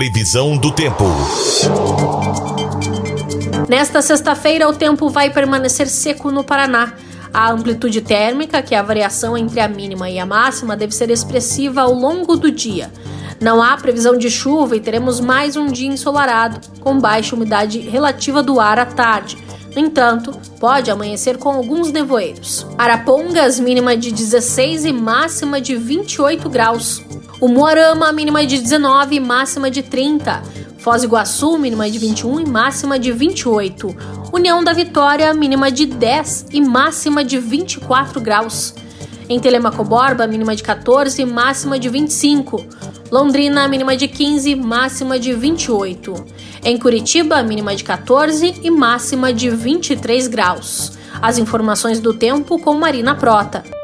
Previsão do tempo. Nesta sexta-feira, o tempo vai permanecer seco no Paraná. A amplitude térmica, que é a variação entre a mínima e a máxima, deve ser expressiva ao longo do dia. Não há previsão de chuva e teremos mais um dia ensolarado, com baixa umidade relativa do ar à tarde. No entanto, pode amanhecer com alguns nevoeiros. Arapongas, mínima de 16 e máxima de 28 graus. Umuarama, mínima de 19 e máxima de 30. Foz do Iguaçu, mínima de 21 e máxima de 28. União da Vitória, mínima de 10 e máxima de 24 graus. Em Telemaco Borba, mínima de 14 e máxima de 25. Londrina, mínima de 15 e máxima de 28. Em Curitiba, mínima de 14 e máxima de 23 graus. As informações do tempo com Marina Prota.